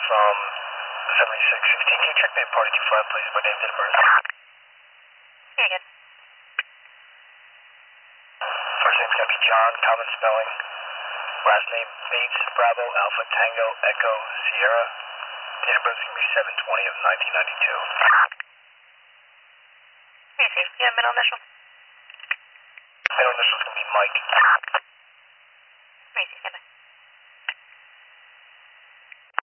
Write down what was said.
from 7616. Can you check me in party 25, please, by name, date of birth? Very good. First name's going to be John, common spelling. Last name, Bates, Bravo, Alpha, Tango, Echo, Sierra. Date of birth is going to be 7/20 of 1992. Very safe. You have middle initial? Middle initial is going to be Mike. Very safe. Bye-bye.